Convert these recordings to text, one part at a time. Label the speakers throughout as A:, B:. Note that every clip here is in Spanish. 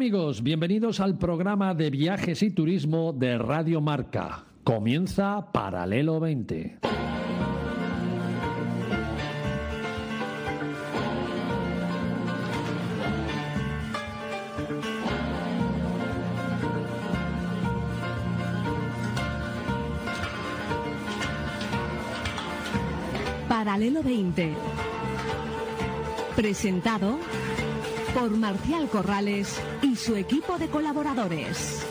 A: amigos, bienvenidos al programa de viajes y turismo de Radio Marca. Comienza Paralelo 20.
B: Paralelo 20. Presentado por Marcial Corrales y su equipo de colaboradores.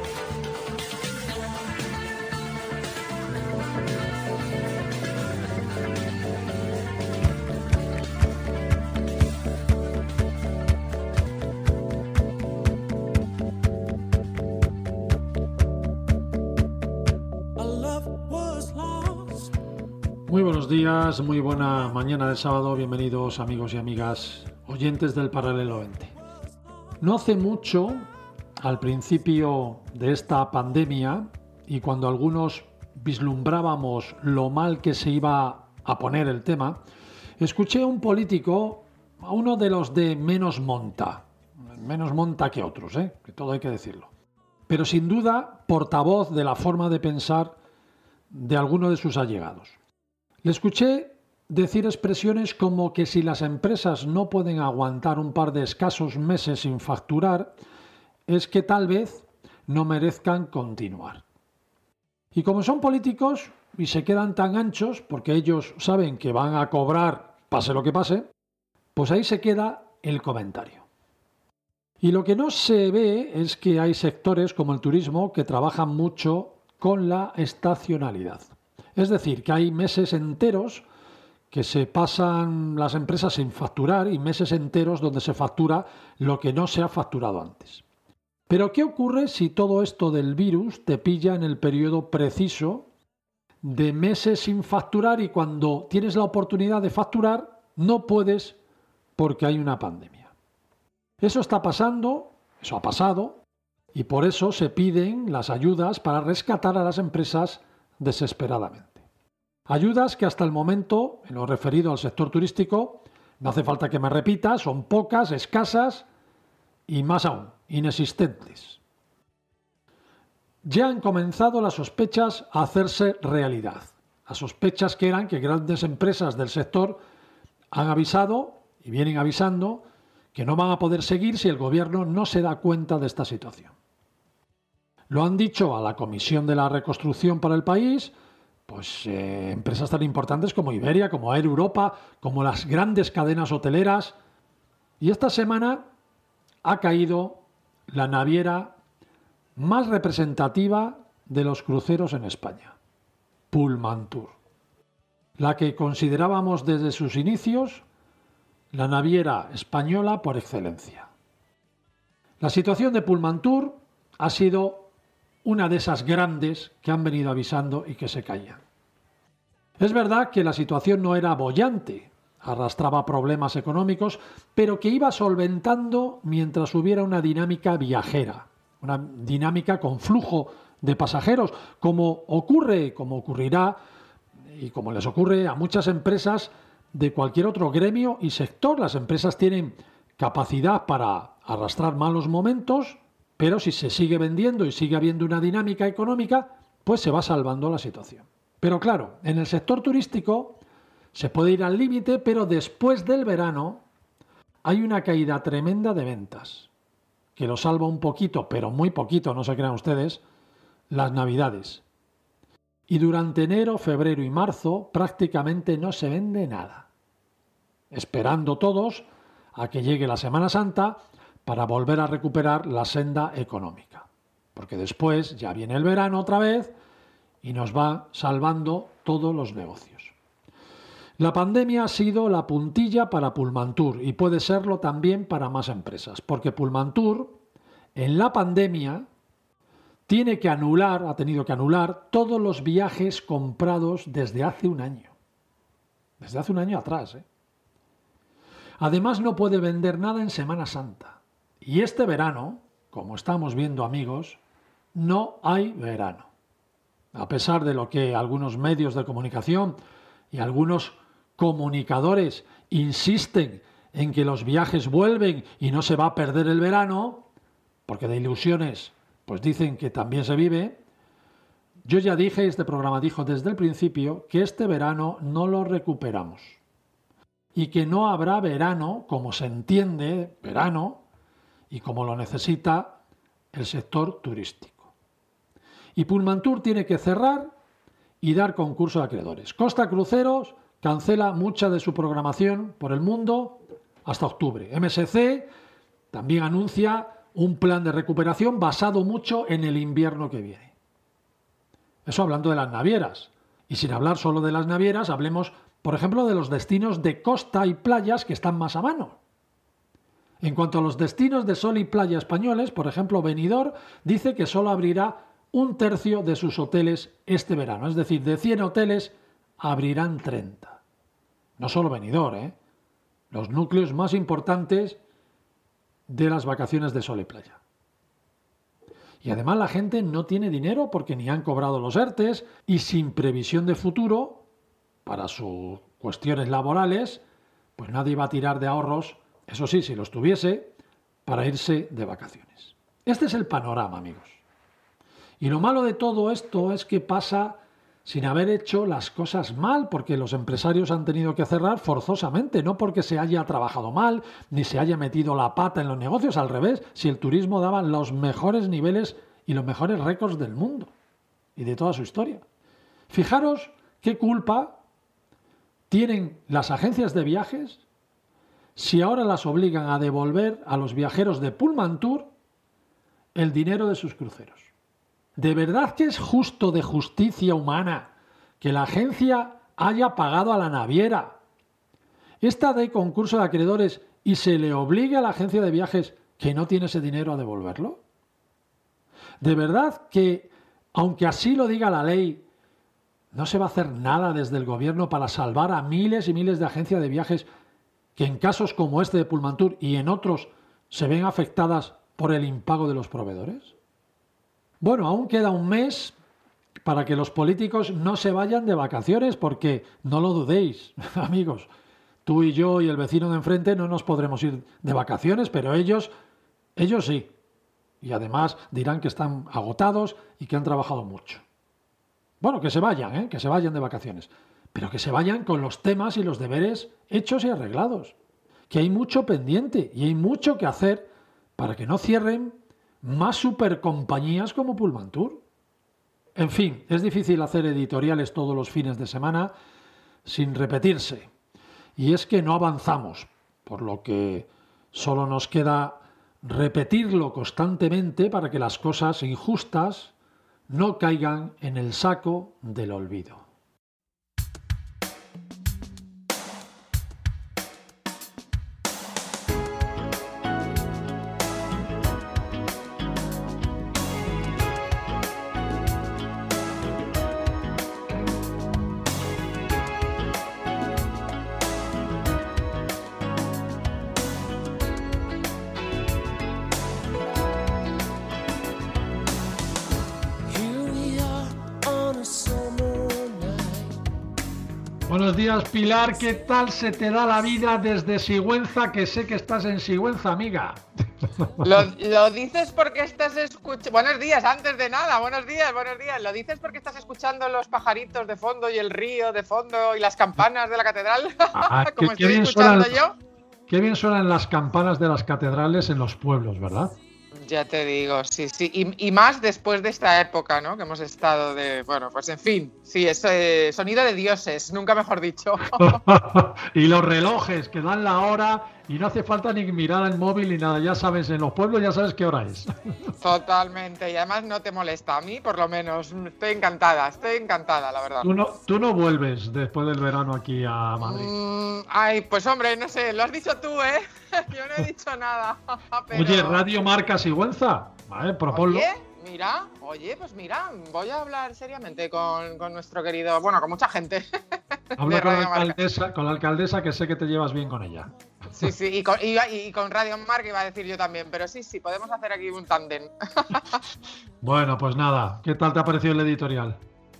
C: Muy buenos días, muy buena mañana de sábado, bienvenidos amigos y amigas oyentes del Paralelo 20. No hace mucho, al principio de esta pandemia, y cuando algunos vislumbrábamos lo mal que se iba a poner el tema, escuché a un político, a uno de los de menos monta que otros, que todo hay que decirlo, pero sin duda portavoz de la forma de pensar de alguno de sus allegados. Le escuché decir expresiones como que si las empresas no pueden aguantar un par de escasos meses sin facturar, es que tal vez no merezcan continuar. Y como son políticos y se quedan tan anchos, porque ellos saben que van a cobrar pase lo que pase, pues ahí se queda el comentario. Y lo que no se ve es que hay sectores como el turismo que trabajan mucho con la estacionalidad. Es decir, que hay meses enteros que se pasan las empresas sin facturar y meses enteros donde se factura lo que no se ha facturado antes. Pero ¿qué ocurre si todo esto del virus te pilla en el periodo preciso de meses sin facturar y cuando tienes la oportunidad de facturar no puedes porque hay una pandemia? Eso está pasando, eso ha pasado, y por eso se piden las ayudas para rescatar a las empresas desesperadamente. Ayudas que hasta el momento, en lo referido al sector turístico, no hace falta que me repita, son pocas, escasas y más aún, inexistentes. Ya han comenzado las sospechas a hacerse realidad. Las sospechas que eran que grandes empresas del sector han avisado y vienen avisando que no van a poder seguir si el gobierno no se da cuenta de esta situación. Lo han dicho a la Comisión de la Reconstrucción para el país, pues empresas tan importantes como Iberia, como Air Europa, como las grandes cadenas hoteleras. Y esta semana ha caído la naviera más representativa de los cruceros en España, Pullmantur, la que considerábamos desde sus inicios la naviera española por excelencia. La situación de Pullmantur ha sido una de esas grandes que han venido avisando y que se caían. Es verdad que la situación no era boyante, arrastraba problemas económicos, pero que iba solventando mientras hubiera una dinámica viajera, una dinámica con flujo de pasajeros, como ocurrirá y como les ocurre a muchas empresas de cualquier otro gremio y sector. Las empresas tienen capacidad para arrastrar malos momentos, pero si se sigue vendiendo y sigue habiendo una dinámica económica, pues se va salvando la situación. Pero claro, en el sector turístico se puede ir al límite, pero después del verano hay una caída tremenda de ventas, que lo salva un poquito, pero muy poquito, no se crean ustedes, las Navidades. Y durante enero, febrero y marzo prácticamente no se vende nada, esperando todos a que llegue la Semana Santa para volver a recuperar la senda económica. Porque después ya viene el verano otra vez y nos va salvando todos los negocios. La pandemia ha sido la puntilla para Pullmantur y puede serlo también para más empresas, porque Pullmantur en la pandemia ha tenido que anular todos los viajes comprados desde hace un año. Desde hace un año atrás, Además no puede vender nada en Semana Santa. Y este verano, como estamos viendo amigos, no hay verano. A pesar de lo que algunos medios de comunicación y algunos comunicadores insisten en que los viajes vuelven y no se va a perder el verano, porque de ilusiones pues dicen que también se vive. Yo ya dije, este programa dijo desde el principio, que este verano no lo recuperamos y que no habrá verano como se entiende, verano, y como lo necesita el sector turístico. Y Pullmantur tiene que cerrar y dar concurso de acreedores. Costa Cruceros cancela mucha de su programación por el mundo hasta octubre. MSC también anuncia un plan de recuperación basado mucho en el invierno que viene. Eso hablando de las navieras. Y sin hablar solo de las navieras, hablemos, por ejemplo, de los destinos de costa y playas que están más a mano. En cuanto a los destinos de sol y playa españoles, por ejemplo, Benidorm dice que solo abrirá 1/3 de sus hoteles este verano. Es decir, de 100 hoteles abrirán 30. No solo Benidorm, los núcleos más importantes de las vacaciones de sol y playa. Y además la gente no tiene dinero porque ni han cobrado los ERTES y sin previsión de futuro para sus cuestiones laborales, pues nadie va a tirar de ahorros, eso sí, si los tuviese, para irse de vacaciones. Este es el panorama, amigos. Y lo malo de todo esto es que pasa sin haber hecho las cosas mal, porque los empresarios han tenido que cerrar forzosamente, no porque se haya trabajado mal, ni se haya metido la pata en los negocios, al revés, si el turismo daba los mejores niveles y los mejores récords del mundo y de toda su historia. Fijaros qué culpa tienen las agencias de viajes si ahora las obligan a devolver a los viajeros de Pullmantur el dinero de sus cruceros. ¿De verdad que es justo de justicia humana que la agencia haya pagado a la naviera esta de concurso de acreedores y se le obligue a la agencia de viajes que no tiene ese dinero a devolverlo? ¿De verdad que, aunque así lo diga la ley, no se va a hacer nada desde el gobierno para salvar a miles y miles de agencias de viajes que en casos como este de Pullmantur y en otros se ven afectadas por el impago de los proveedores? Bueno, aún queda un mes para que los políticos no se vayan de vacaciones, porque no lo dudéis, amigos, tú y yo y el vecino de enfrente no nos podremos ir de vacaciones, pero ellos sí. Y además dirán que están agotados y que han trabajado mucho. Bueno, que se vayan de vacaciones, pero que se vayan con los temas y los deberes hechos y arreglados. Que hay mucho pendiente y hay mucho que hacer para que no cierren más supercompañías como Pullmantur. En fin, es difícil hacer editoriales todos los fines de semana sin repetirse. Y es que no avanzamos, por lo que solo nos queda repetirlo constantemente para que las cosas injustas no caigan en el saco del olvido. Buenos días, Pilar. ¿Qué tal se te da la vida desde Sigüenza? Que sé que estás en Sigüenza, amiga.
D: Lo dices porque estás escuchando... Buenos días, antes de nada, buenos días. Lo dices porque estás escuchando los pajaritos de fondo y el río de fondo y las campanas de la catedral. Como estoy escuchando yo.
C: Qué bien suenan las campanas de las catedrales en los pueblos, ¿verdad?
D: Ya te digo, sí. Y más después de esta época, ¿no? Que hemos estado de... Bueno, pues en fin, sí, es sonido de dioses, nunca mejor dicho.
C: Y los relojes que dan la hora y no hace falta ni mirar el móvil ni nada, ya sabes, en los pueblos ya sabes qué hora es.
D: Totalmente, y además no te molesta, a mí por lo menos, estoy encantada, la verdad.
C: Tú no vuelves después del verano aquí a Madrid.
D: Ay, pues hombre, no sé, lo has dicho tú, ¿eh? Yo no he dicho nada. Pero...
C: Oye, Radio Marca Sigüenza, vale, proponlo.
D: Oye, pues mira, voy a hablar seriamente con nuestro querido, bueno, con mucha gente.
C: Habla con la alcaldesa, que sé que te llevas bien con ella.
D: Sí, y con Radio Marca iba a decir yo también, pero sí, podemos hacer aquí un tándem.
C: Bueno, pues nada, ¿qué tal te ha parecido el editorial?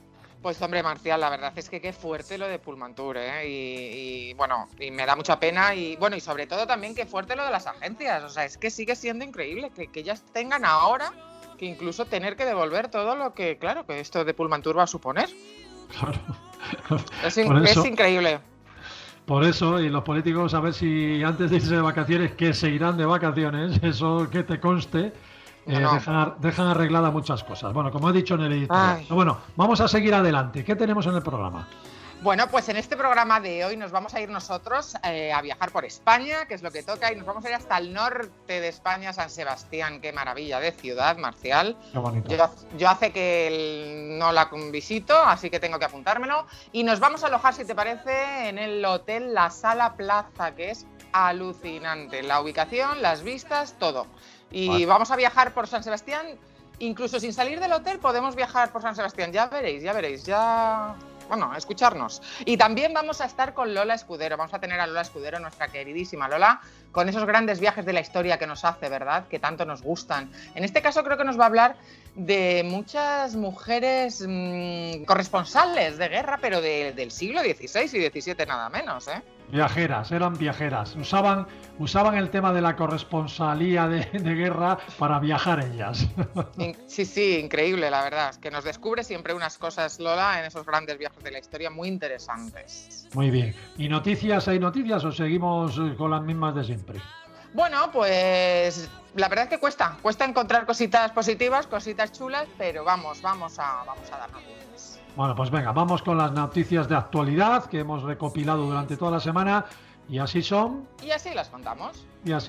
D: Pues hombre, Marcial, la verdad es que qué fuerte lo de Pullmantur, ¿eh? Y bueno, y me da mucha pena y bueno, y sobre todo también qué fuerte lo de las agencias. O sea, es que sigue siendo increíble que ellas tengan ahora que incluso tener que devolver todo lo que, claro, que esto de Pullmantur va a suponer.
C: Claro.
D: Es increíble.
C: Por eso, y los políticos, a ver si antes de irse de vacaciones, que se irán de vacaciones, eso que te conste, dejan arregladas muchas cosas. Bueno, como he dicho en el editorial. Bueno, vamos a seguir adelante. ¿Qué tenemos en el programa?
D: Bueno, pues en este programa de hoy nos vamos a ir nosotros a viajar por España, que es lo que toca, y nos vamos a ir hasta el norte de España, San Sebastián. Qué maravilla de ciudad, Marcial.
C: Qué bonito.
D: Yo hace que no la visito, así que tengo que apuntármelo. Y nos vamos a alojar, si te parece, en el hotel La Sala Plaza, que es alucinante. La ubicación, las vistas, todo. Y vamos a viajar por San Sebastián, incluso sin salir del hotel podemos viajar por San Sebastián. Ya veréis. Bueno, escucharnos. Y también vamos a estar con Lola Escudero. Vamos a tener a Lola Escudero, nuestra queridísima Lola, con esos grandes viajes de la historia que nos hace, ¿verdad? Que tanto nos gustan. En este caso creo que nos va a hablar de muchas mujeres corresponsales de guerra, pero del siglo XVI y XVII nada menos, ¿eh?
C: Eran viajeras. Usaban el tema de la corresponsalía de guerra para viajar ellas.
D: Sí, increíble, la verdad. Es que nos descubre siempre unas cosas, Lola, en esos grandes viajes de la historia muy interesantes.
C: Muy bien. ¿Y noticias? ¿Hay noticias o seguimos con las mismas de siempre?
D: Bueno, pues la verdad es que cuesta encontrar cositas positivas, cositas chulas, pero vamos a dar noticias.
C: Bueno, pues venga, vamos con las noticias de actualidad que hemos recopilado durante toda la semana y así son.
D: Y así las contamos.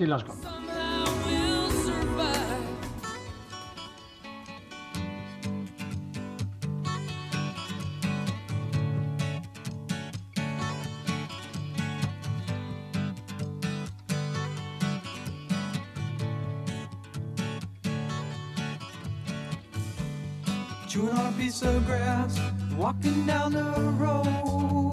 C: Chewing on a piece of grass, walking down the road.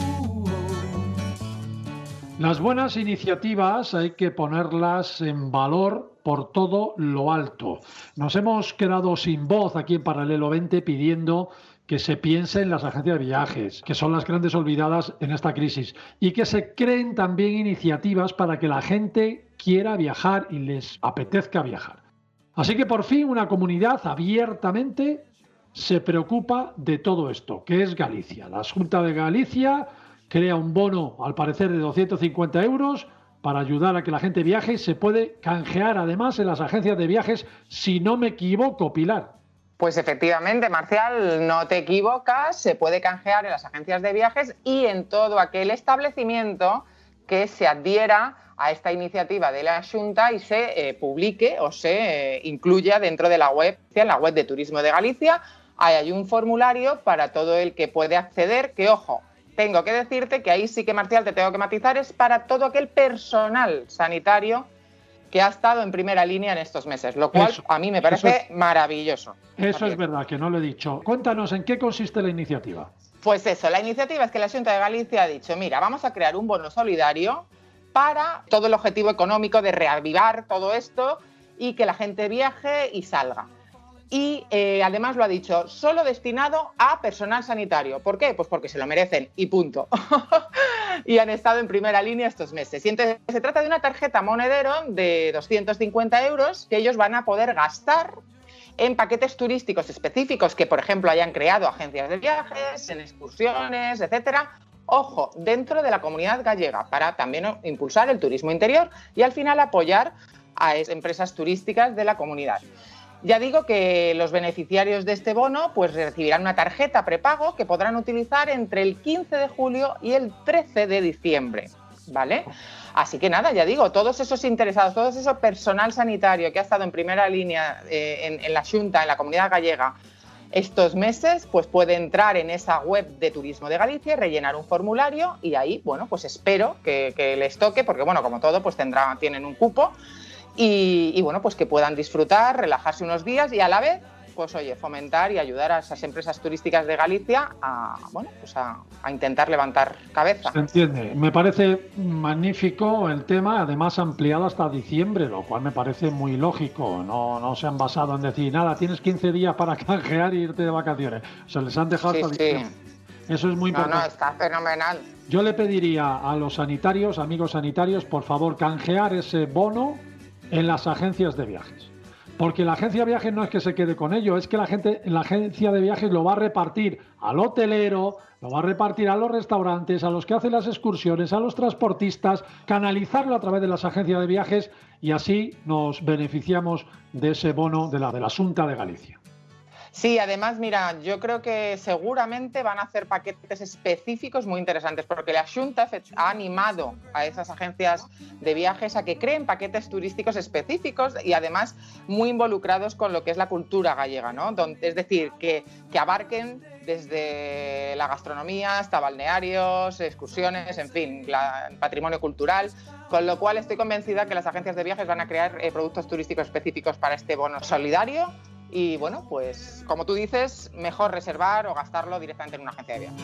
C: Las buenas iniciativas hay que ponerlas en valor por todo lo alto. Nos hemos quedado sin voz aquí en Paralelo 20 pidiendo que se piense en las agencias de viajes, que son las grandes olvidadas en esta crisis, y que se creen también iniciativas para que la gente quiera viajar y les apetezca viajar. Así que por fin una comunidad abiertamente se preocupa de todo esto, que es Galicia. La Xunta de Galicia crea un bono, al parecer, de 250 euros para ayudar a que la gente viaje y se puede canjear además en las agencias de viajes, si no me equivoco, Pilar.
D: Pues efectivamente, Marcial, no te equivocas, se puede canjear en las agencias de viajes y en todo aquel establecimiento que se adhiera a esta iniciativa de la Xunta y se publique o se incluya dentro de la web de Turismo de Galicia. Hay un formulario para todo el que puede acceder, que ojo, tengo que decirte que ahí sí que, Marcial, te tengo que matizar, es para todo aquel personal sanitario que ha estado en primera línea en estos meses, lo cual a mí me parece maravilloso.
C: Eso es verdad, que no lo he dicho. Cuéntanos, ¿en qué consiste la iniciativa?
D: Pues eso, la iniciativa es que la Xunta de Galicia ha dicho, mira, vamos a crear un bono solidario para todo el objetivo económico de reavivar todo esto y que la gente viaje y salga. Y además lo ha dicho, solo destinado a personal sanitario. ¿Por qué? Pues porque se lo merecen y punto. Y han estado en primera línea estos meses. Y entonces se trata de una tarjeta monedero de 250 euros que ellos van a poder gastar en paquetes turísticos específicos que, por ejemplo, hayan creado agencias de viajes, en excursiones, etcétera. Ojo, dentro de la comunidad gallega, para también impulsar el turismo interior y al final apoyar a empresas turísticas de la comunidad. Ya digo que los beneficiarios de este bono pues recibirán una tarjeta prepago que podrán utilizar entre el 15 de julio y el 13 de diciembre, ¿vale? Así que nada, ya digo, todos esos interesados, todo ese personal sanitario que ha estado en primera línea en la Xunta, en la comunidad gallega, estos meses, pues puede entrar en esa web de Turismo de Galicia y rellenar un formulario y ahí, bueno, pues espero que les toque, porque bueno, como todo, pues tienen un cupo. Y bueno, pues que puedan disfrutar, relajarse unos días y a la vez, pues oye, fomentar y ayudar a esas empresas turísticas de Galicia a intentar levantar cabeza.
C: Se entiende. Me parece magnífico el tema, además ampliado hasta diciembre, lo cual me parece muy lógico. No se han basado en decir, nada, tienes 15 días para canjear e irte de vacaciones. O sea, les han dejado hasta diciembre. Eso es muy importante.
D: No, está fenomenal.
C: Yo le pediría a los sanitarios, amigos sanitarios, por favor, canjear ese bono en las agencias de viajes. Porque la agencia de viajes no es que se quede con ello, es que la agencia de viajes lo va a repartir al hotelero, lo va a repartir a los restaurantes, a los que hacen las excursiones, a los transportistas, canalizarlo a través de las agencias de viajes y así nos beneficiamos de ese bono de la Xunta de Galicia.
D: Sí, además, mira, yo creo que seguramente van a hacer paquetes específicos muy interesantes, porque la Xunta ha animado a esas agencias de viajes a que creen paquetes turísticos específicos y además muy involucrados con lo que es la cultura gallega, ¿no? Es decir, que abarquen desde la gastronomía hasta balnearios, excursiones, en fin, el patrimonio cultural, con lo cual estoy convencida que las agencias de viajes van a crear productos turísticos específicos para este bono solidario. Y bueno, pues como tú dices, mejor reservar o gastarlo directamente en una agencia de viajes.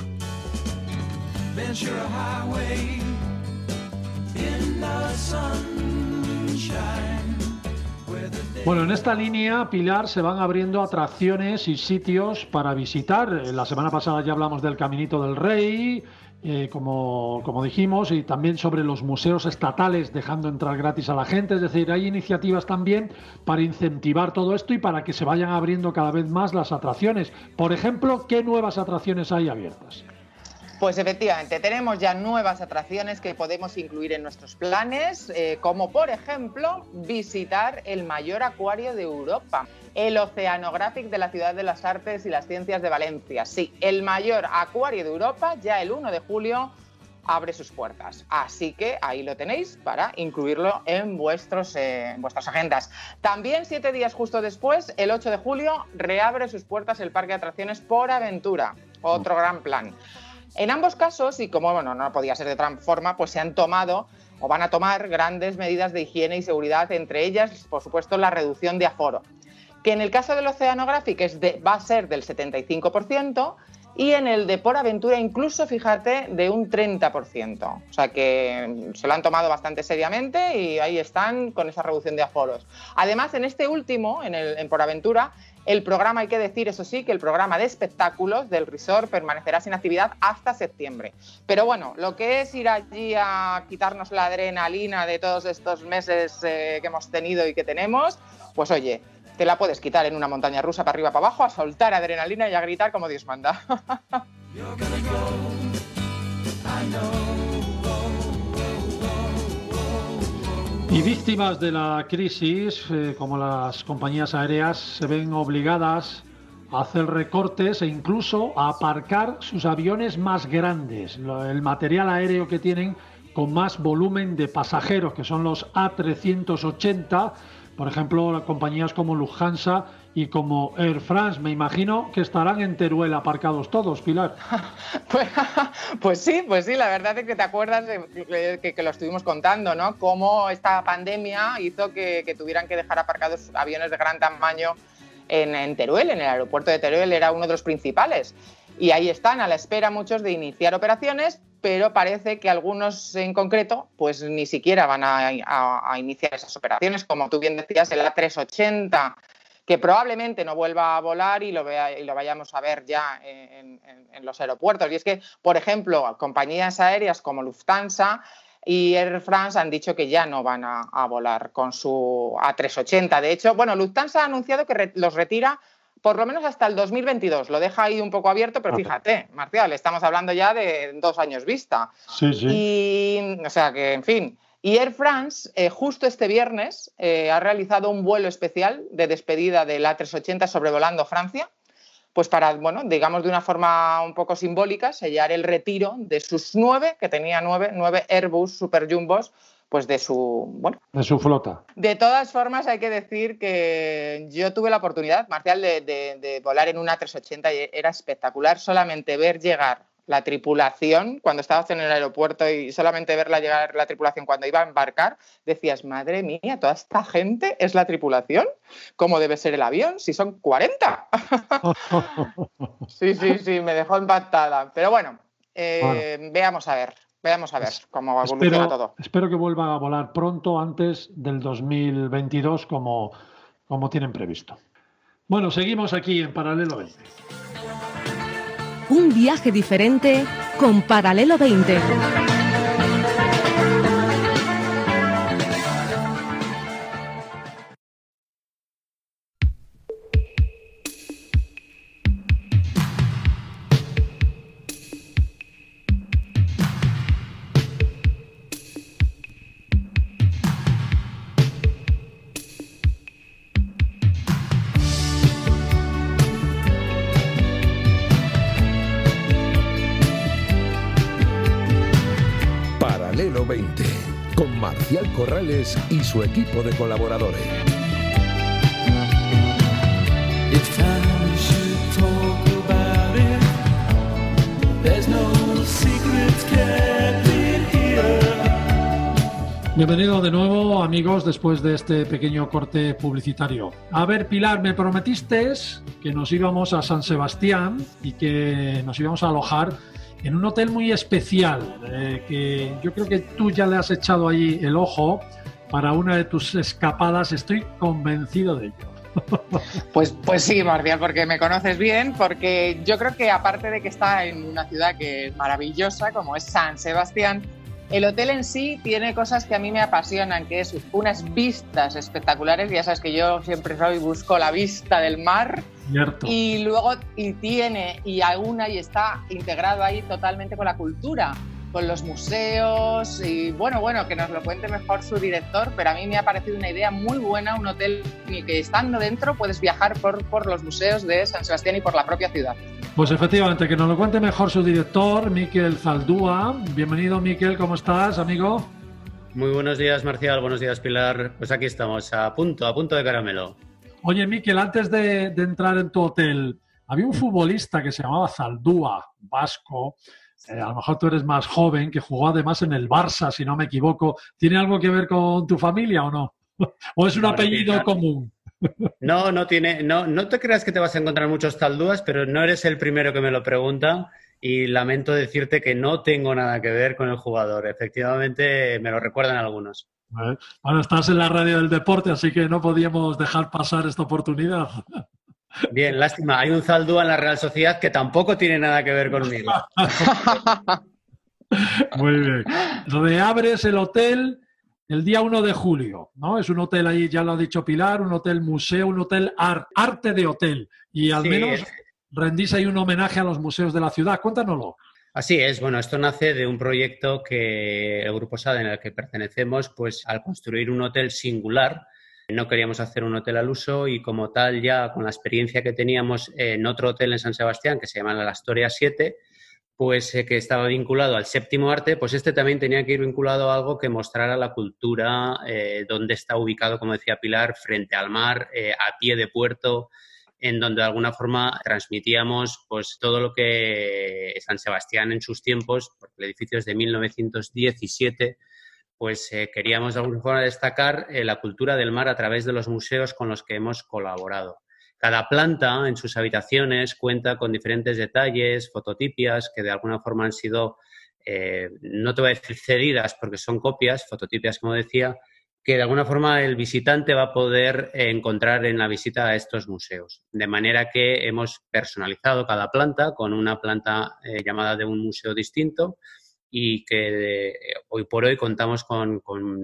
C: Bueno, en esta línea, Pilar, se van abriendo atracciones y sitios para visitar. La semana pasada ya hablamos del Caminito del Rey, como dijimos, y también sobre los museos estatales dejando entrar gratis a la gente. Es decir, hay iniciativas también para incentivar todo esto y para que se vayan abriendo cada vez más las atracciones. Por ejemplo, ¿qué nuevas atracciones hay abiertas?
D: Pues efectivamente, tenemos ya nuevas atracciones que podemos incluir en nuestros planes, como por ejemplo visitar el mayor acuario de Europa, el Oceanographic de la Ciudad de las Artes y las Ciencias de Valencia. Sí, el mayor acuario de Europa, ya el 1 de julio abre sus puertas. Así que ahí lo tenéis para incluirlo en vuestras agendas. También 7 días justo después, el 8 de julio, reabre sus puertas el Parque de Atracciones Por Aventura, otro gran plan. En ambos casos, y como no podía ser de otra forma, pues se han tomado o van a tomar grandes medidas de higiene y seguridad, entre ellas, por supuesto, la reducción de aforo, que en el caso del Oceanographic va a ser del 75% y en el de Por Aventura incluso, fíjate, de un 30%. O sea que se lo han tomado bastante seriamente y ahí están con esa reducción de aforos. Además, en este último, en Por Aventura, el programa, hay que decir, eso sí, que el programa de espectáculos del resort permanecerá sin actividad hasta septiembre. Pero bueno, lo que es ir allí a quitarnos la adrenalina de todos estos meses que hemos tenido y que tenemos, pues oye, te la puedes quitar en una montaña rusa para arriba, para abajo, a soltar adrenalina y a gritar como Dios manda.
C: Y víctimas de la crisis, como las compañías aéreas, se ven obligadas a hacer recortes e incluso a aparcar sus aviones más grandes, el material aéreo que tienen con más volumen de pasajeros, que son los A380, por ejemplo, compañías como Lufthansa y como Air France. Me imagino que estarán en Teruel aparcados todos, Pilar.
D: Pues sí, la verdad es que te acuerdas que lo estuvimos contando, ¿no? Cómo esta pandemia hizo que tuvieran que dejar aparcados aviones de gran tamaño en Teruel, en el aeropuerto de Teruel era uno de los principales. Y ahí están, a la espera muchos de iniciar operaciones, pero parece que algunos en concreto pues ni siquiera van a iniciar esas operaciones, como tú bien decías, el A380, que probablemente no vuelva a volar y lo vayamos a ver ya en los aeropuertos. Y es que, por ejemplo, compañías aéreas como Lufthansa y Air France han dicho que ya no van a volar con su A380. De hecho, Lufthansa ha anunciado que los retira por lo menos hasta el 2022. Lo deja ahí un poco abierto, pero fíjate, Marcial, estamos hablando ya de 2 años vista.
C: Sí.
D: Y, o sea que, en fin. Y Air France, justo este viernes, ha realizado un vuelo especial de despedida del A380 sobrevolando Francia, pues para, digamos de una forma un poco simbólica, sellar el retiro de sus 9, que tenía 9 Airbus Super Jumbos, pues de su
C: flota.
D: De todas formas, hay que decir que yo tuve la oportunidad, Marcial, de volar en una A380 y era espectacular. Solamente ver llegar la tripulación cuando estabas en el aeropuerto y solamente verla llegar la tripulación cuando iba a embarcar, decías, madre mía, toda esta gente es la tripulación. ¿Cómo debe ser el avión? Si son 40. Sí, me dejó impactada. Pero bueno, veamos a ver cómo evoluciona todo.
C: Espero que vuelva a volar pronto, antes del 2022, como tienen previsto. Bueno, seguimos aquí en Paralelo 20.
B: Un viaje diferente con Paralelo 20.
E: Paralelo 20, con Marcial Corrales y su equipo de colaboradores.
C: Bienvenido de nuevo, amigos, después de este pequeño corte publicitario. A ver, Pilar, me prometiste que nos íbamos a San Sebastián y que nos íbamos a alojar en un hotel muy especial, que yo creo que tú ya le has echado ahí el ojo para una de tus escapadas, estoy convencido de ello.
D: Pues sí, Marcial, porque me conoces bien, porque yo creo que aparte de que está en una ciudad que es maravillosa, como es San Sebastián, el hotel en sí tiene cosas que a mí me apasionan, que es unas vistas espectaculares. Ya sabes que yo siempre busco la vista del mar.
C: Cierto.
D: Y luego está integrado ahí totalmente con la cultura, con los museos y bueno, que nos lo cuente mejor su director, pero a mí me ha parecido una idea muy buena, un hotel en el que estando dentro puedes viajar por los museos de San Sebastián y por la propia ciudad.
C: Pues efectivamente, que nos lo cuente mejor su director, Miquel Zaldúa. Bienvenido, Miquel, ¿cómo estás, amigo?
F: Muy buenos días, Marcial, buenos días, Pilar. Pues aquí estamos, a punto de caramelo.
C: Oye, Miquel, antes de entrar en tu hotel, había un futbolista que se llamaba Zaldúa, vasco. A lo mejor tú eres más joven, que jugó además en el Barça, si no me equivoco. ¿Tiene algo que ver con tu familia o no? ¿O es un apellido común?
F: No tiene. No te creas que te vas a encontrar muchos Zaldúas, pero no eres el primero que me lo pregunta y lamento decirte que no tengo nada que ver con el jugador. Efectivamente, me lo recuerdan algunos.
C: Bueno, estás en la radio del deporte, así que no podíamos dejar pasar esta oportunidad.
F: Bien, lástima. Hay un Zaldúa en la Real Sociedad que tampoco tiene nada que ver conmigo.
C: Muy bien. Reabres el hotel el día 1 de julio, ¿no? Es un hotel ahí, ya lo ha dicho Pilar, un hotel museo, un hotel arte de hotel. Y al menos rendís ahí un homenaje a los museos de la ciudad. Cuéntanoslo.
F: Así es, bueno, esto nace de un proyecto que el Grupo SAD, en el que pertenecemos, pues al construir un hotel singular, no queríamos hacer un hotel al uso y como tal ya con la experiencia que teníamos en otro hotel en San Sebastián que se llama La Astoria 7, pues que estaba vinculado al séptimo arte, pues este también tenía que ir vinculado a algo que mostrara la cultura, donde está ubicado, como decía Pilar, frente al mar, a pie de puerto, en donde de alguna forma transmitíamos pues todo lo que San Sebastián en sus tiempos, porque el edificio es de 1917, pues queríamos de alguna forma destacar la cultura del mar a través de los museos con los que hemos colaborado. Cada planta en sus habitaciones cuenta con diferentes detalles, fototipias que de alguna forma han sido, no te voy a decir cedidas porque son copias, fototipias como decía, que de alguna forma el visitante va a poder encontrar en la visita a estos museos. De manera que hemos personalizado cada planta con una planta llamada de un museo distinto y que hoy por hoy contamos con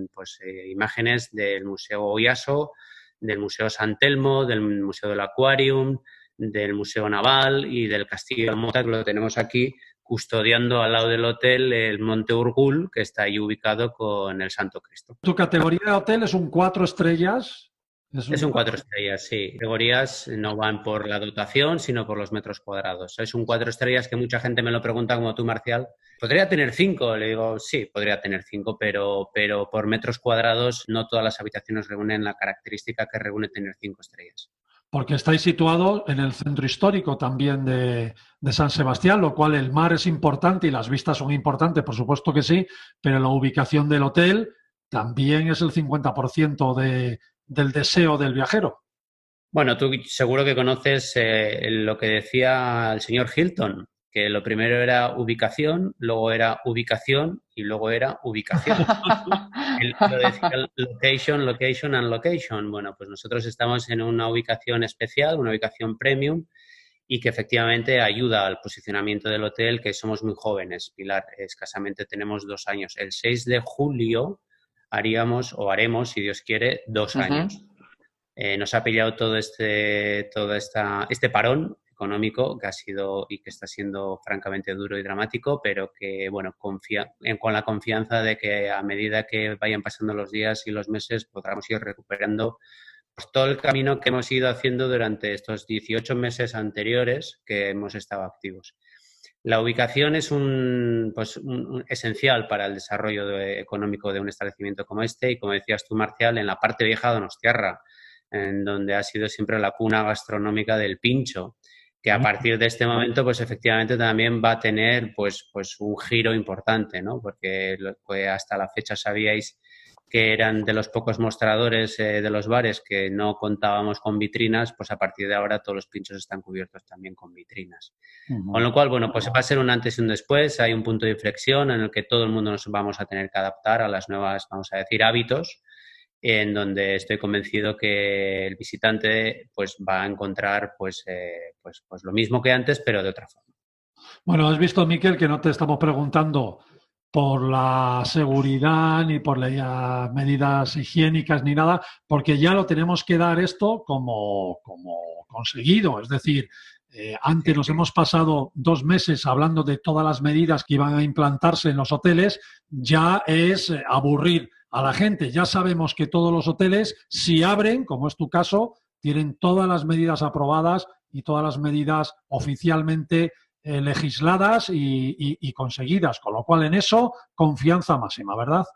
F: imágenes del Museo Oyaso, del Museo San Telmo, del Museo del Aquarium, del Museo Naval y del Castillo de Mota, que lo tenemos aquí custodiando al lado del hotel el Monte Urgul, que está ahí ubicado con el Santo Cristo.
C: ¿Tu categoría de hotel es un 4 estrellas?
F: Es un 4 estrellas, sí. Categorías no van por la dotación, sino por los metros cuadrados. Es un 4 estrellas que mucha gente me lo pregunta como tú, Marcial. ¿Podría tener 5? Le digo, sí, podría tener 5, pero por metros cuadrados no todas las habitaciones reúnen la característica que reúne tener 5 estrellas.
C: Porque estáis situados en el centro histórico también de San Sebastián, lo cual el mar es importante y las vistas son importantes, por supuesto que sí, pero la ubicación del hotel también es el 50% del deseo del viajero.
F: Bueno, tú seguro que conoces lo que decía el señor Hilton, que lo primero era ubicación, luego era ubicación y luego era ubicación. Él lo decía location, location and location. Bueno, pues nosotros estamos en una ubicación especial, una ubicación premium, y que efectivamente ayuda al posicionamiento del hotel, que somos muy jóvenes, Pilar, escasamente tenemos 2 años. El 6 de julio haremos, si Dios quiere, 2 años. Nos ha pillado todo este parón económico que ha sido y que está siendo francamente duro y dramático, pero que, bueno, con la confianza de que a medida que vayan pasando los días y los meses podremos ir recuperando pues todo el camino que hemos ido haciendo durante estos 18 meses anteriores que hemos estado activos. La ubicación es un esencial para el desarrollo económico de un establecimiento como este y, como decías tú, Marcial, en la parte vieja de Donostiarra, en donde ha sido siempre la cuna gastronómica del pincho, que a partir de este momento, pues efectivamente también va a tener pues un giro importante, ¿no? Porque hasta la fecha sabíais que eran de los pocos mostradores de los bares que no contábamos con vitrinas, pues a partir de ahora todos los pinchos están cubiertos también con vitrinas. Con lo cual, bueno, pues va a ser un antes y un después, hay un punto de inflexión en el que todo el mundo nos vamos a tener que adaptar a las nuevas, vamos a decir, hábitos, en donde estoy convencido que el visitante pues va a encontrar pues lo mismo que antes, pero de otra forma.
C: Bueno, has visto, Miquel, que no te estamos preguntando por la seguridad ni por las medidas higiénicas ni nada, porque ya lo tenemos que dar esto como conseguido. Es decir, antes nos hemos pasado 2 meses hablando de todas las medidas que iban a implantarse en los hoteles, ya es aburrir a la gente. Ya sabemos que todos los hoteles, si abren, como es tu caso, tienen todas las medidas aprobadas y todas las medidas oficialmente legisladas y conseguidas, con lo cual en eso confianza máxima, ¿verdad?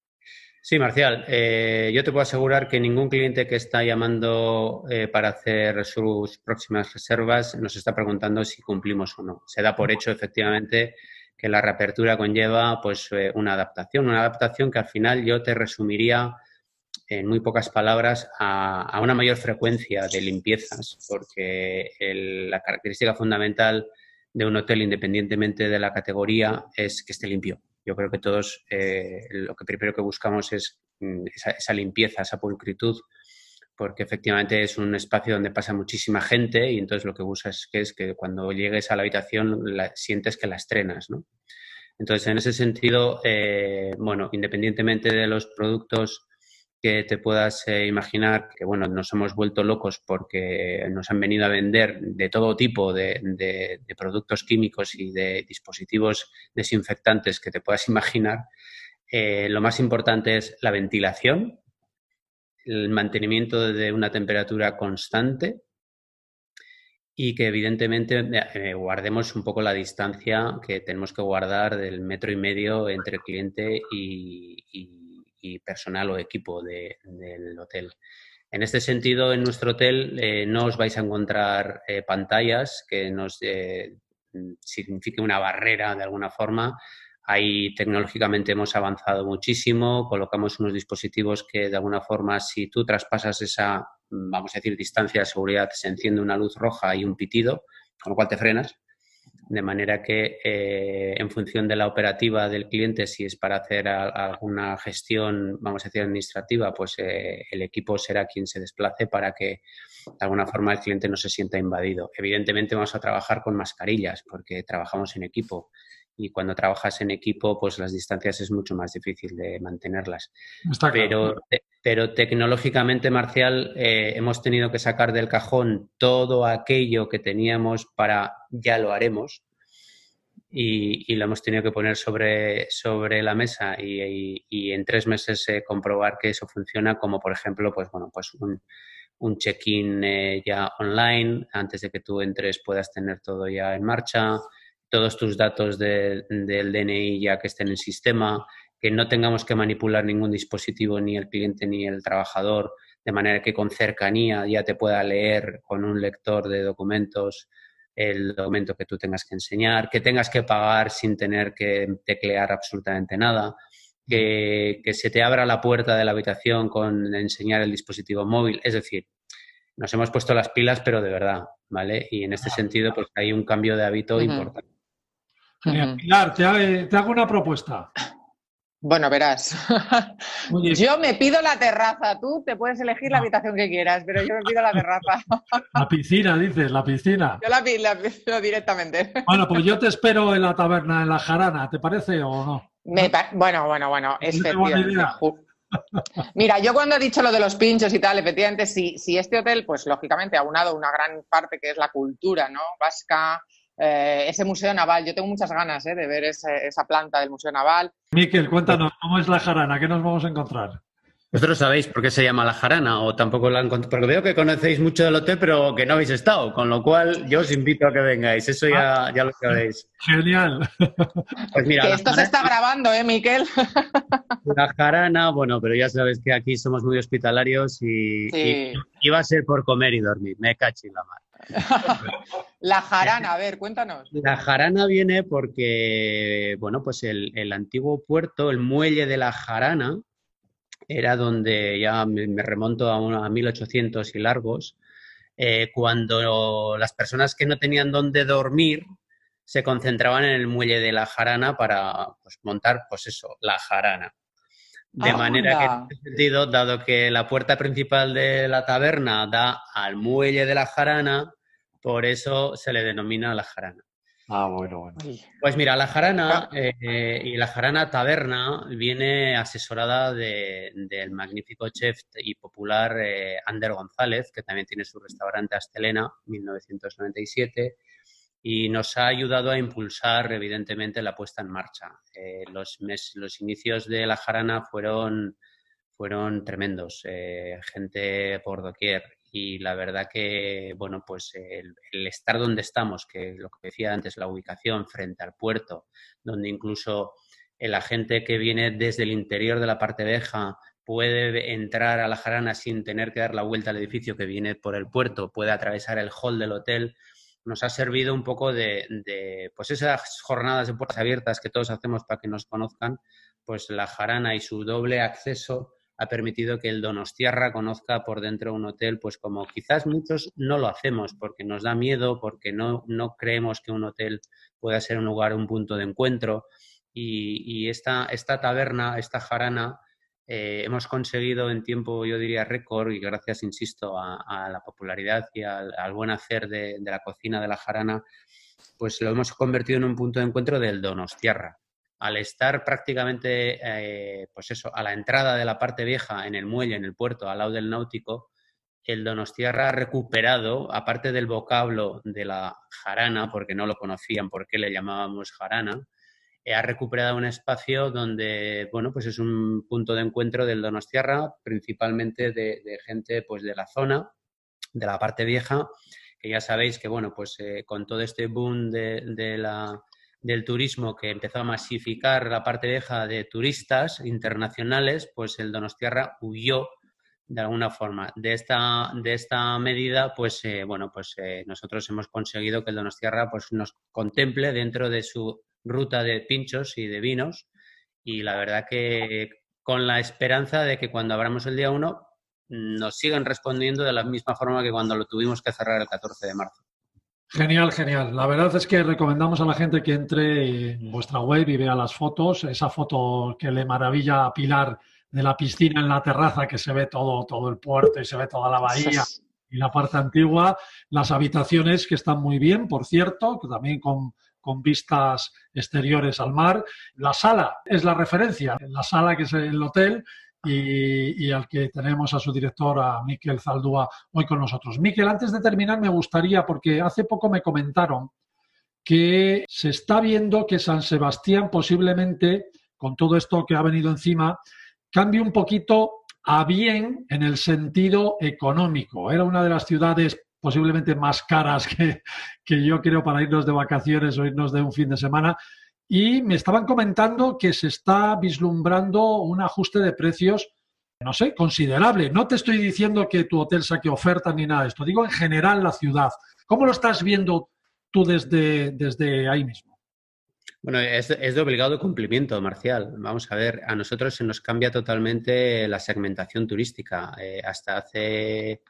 F: Sí, Marcial, yo te puedo asegurar que ningún cliente que está llamando para hacer sus próximas reservas nos está preguntando si cumplimos o no. Se da por hecho, efectivamente, que la reapertura conlleva pues una adaptación que al final yo te resumiría en muy pocas palabras a una mayor frecuencia de limpiezas, porque la característica fundamental de un hotel, independientemente de la categoría, es que esté limpio. Yo creo que todos lo que primero que buscamos es esa limpieza, esa pulcritud, porque efectivamente es un espacio donde pasa muchísima gente y entonces lo que buscas es que cuando llegues a la habitación sientes que la estrenas, ¿no? Entonces, en ese sentido, bueno, independientemente de los productos que te puedas imaginar, que bueno, nos hemos vuelto locos porque nos han venido a vender de todo tipo de productos químicos y de dispositivos desinfectantes que te puedas imaginar, lo más importante es la ventilación, el mantenimiento de una temperatura constante y que evidentemente guardemos un poco la distancia que tenemos que guardar del 1,5 metros entre cliente y personal o equipo del hotel. En este sentido, en nuestro hotel no os vais a encontrar pantallas que nos signifique una barrera de alguna forma. Ahí tecnológicamente hemos avanzado muchísimo, colocamos unos dispositivos que de alguna forma, si tú traspasas esa, vamos a decir, distancia de seguridad, se enciende una luz roja y un pitido, con lo cual te frenas. De manera que en función de la operativa del cliente, si es para hacer alguna gestión, vamos a decir, administrativa, pues el equipo será quien se desplace para que de alguna forma el cliente no se sienta invadido. Evidentemente vamos a trabajar con mascarillas porque trabajamos en equipo y cuando trabajas en equipo pues las distancias es mucho más difícil de mantenerlas. Está claro. Pero tecnológicamente, Marcial, hemos tenido que sacar del cajón todo aquello que teníamos para ya lo haremos y lo hemos tenido que poner sobre la mesa y en 3 meses comprobar que eso funciona, como por ejemplo pues bueno, pues un check-in ya online, antes de que tú entres puedas tener todo ya en marcha, todos tus datos del DNI ya que estén en el sistema, que no tengamos que manipular ningún dispositivo, ni el cliente ni el trabajador, de manera que con cercanía ya te pueda leer con un lector de documentos el documento que tú tengas que enseñar, que tengas que pagar sin tener que teclear absolutamente nada, que se te abra la puerta de la habitación con enseñar el dispositivo móvil. Es decir, nos hemos puesto las pilas, pero de verdad, ¿vale? Y en este sentido, pues hay un cambio de hábito importante.
C: Genial. Pilar, te hago una propuesta.
D: Bueno, verás.
C: Oye,
D: Yo me pido la terraza. Tú te puedes elegir la habitación que quieras, pero yo me pido la terraza.
C: la piscina, dices, la piscina.
D: Yo la pido directamente.
C: Bueno, pues yo te espero en la taberna, en la jarana, ¿te parece o no?
D: Bueno,
C: ¿No tengo buena
D: efectivamente.
C: idea?
D: Mira, yo cuando he dicho lo de los pinchos y tal, efectivamente, si este hotel, pues lógicamente ha unado una gran parte que es la cultura, ¿no? Vasca, ese museo naval. Yo tengo muchas ganas, de ver esa planta del museo naval.
C: Miquel, cuéntanos, ¿cómo es la jarana? ¿Qué nos vamos a encontrar?
F: ¿Vosotros sabéis por qué se llama La Jarana o tampoco la han contado? Porque veo que conocéis mucho del hotel, pero que no habéis estado, con lo cual yo os invito a que vengáis. Eso ya lo sabéis.
C: Genial.
F: Pues mira,
D: Que esto se está grabando, Miquel.
F: La Jarana, bueno, pero ya sabes que aquí somos muy hospitalarios y va a ser por comer y dormir. Me cacho en la mar.
D: La jarana, a ver, cuéntanos.
F: La Jarana viene porque, bueno, pues el antiguo puerto, el muelle de la Jarana, era donde ya me remonto a 1800 y largos, cuando las personas que no tenían dónde dormir se concentraban en el muelle de la Jarana para pues, montar, pues eso, la jarana. De manera que en ese sentido, dado que la puerta principal de la taberna da al muelle de la Jarana, por eso se le denomina la Jarana.
C: Bueno.
F: Pues mira, la Jarana y la Jarana Taberna viene asesorada del magnífico chef y popular Ander González, que también tiene su restaurante Astelena, 1997, y nos ha ayudado a impulsar, evidentemente, la puesta en marcha. Los inicios de la Jarana fueron tremendos, gente por doquier. Y la verdad que, bueno, pues el estar donde estamos, que lo que decía antes, la ubicación frente al puerto, donde incluso la gente que viene desde el interior de la parte vieja puede entrar a la Jarana sin tener que dar la vuelta al edificio que viene por el puerto, puede atravesar el hall del hotel, nos ha servido un poco de pues esas jornadas de puertas abiertas que todos hacemos para que nos conozcan, pues la Jarana y su doble acceso ha permitido que el donostiarra conozca por dentro un hotel, pues como quizás muchos no lo hacemos porque nos da miedo, porque no creemos que un hotel pueda ser un lugar, un punto de encuentro. Y esta taberna, esta jarana, hemos conseguido en tiempo, yo diría, récord, y gracias, insisto, a la popularidad y al buen hacer de la cocina de la jarana, pues lo hemos convertido en un punto de encuentro del donostiarra. Al estar prácticamente, pues eso, a la entrada de la parte vieja, en el muelle, en el puerto, al lado del náutico, el donostiarra ha recuperado, aparte del vocablo de la jarana, porque no lo conocían, por qué le llamábamos jarana, ha recuperado un espacio donde, bueno, pues es un punto de encuentro del donostiarra, principalmente de gente pues de la zona, de la parte vieja, que ya sabéis que, bueno, pues con todo este boom del turismo que empezó a masificar la parte vieja de turistas internacionales, pues el donostiarra huyó de alguna forma. De esta medida, pues nosotros hemos conseguido que el donostiarra pues nos contemple dentro de su ruta de pinchos y de vinos, y la verdad que con la esperanza de que cuando abramos el día 1 nos sigan respondiendo de la misma forma que cuando lo tuvimos que cerrar el 14 de marzo.
C: Genial. La verdad es que recomendamos a la gente que entre en vuestra web y vea las fotos. Esa foto que le maravilla a Pilar de la piscina en la terraza, que se ve todo el puerto y se ve toda la bahía y la parte antigua. Las habitaciones que están muy bien, por cierto, que también con vistas exteriores al mar. La sala es la referencia, la sala que es el hotel y al que tenemos a su director, a Miquel Zaldúa, hoy con nosotros. Miquel, antes de terminar me gustaría, porque hace poco me comentaron que se está viendo que San Sebastián posiblemente, con todo esto que ha venido encima, cambie un poquito a bien en el sentido económico. Era una de las ciudades posiblemente más caras que yo creo para irnos de vacaciones o irnos de un fin de semana. Y me estaban comentando que se está vislumbrando un ajuste de precios, no sé, considerable. No te estoy diciendo que tu hotel saque oferta ni nada de esto. Digo en general la ciudad. ¿Cómo lo estás viendo tú desde ahí mismo?
F: Bueno, es de obligado cumplimiento, Marcial. Vamos a ver, a nosotros se nos cambia totalmente la segmentación turística. Hasta hace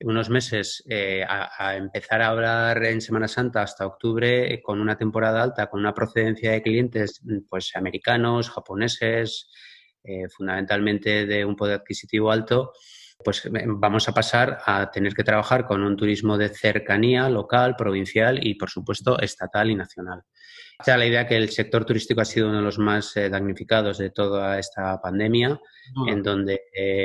F: unos meses a empezar a hablar en Semana Santa hasta octubre con una temporada alta, con una procedencia de clientes pues americanos, japoneses, fundamentalmente de un poder adquisitivo alto, pues vamos a pasar a tener que trabajar con un turismo de cercanía local, provincial y, por supuesto, estatal y nacional. Esta es la idea que el sector turístico ha sido uno de los más damnificados de toda esta pandemia, en donde,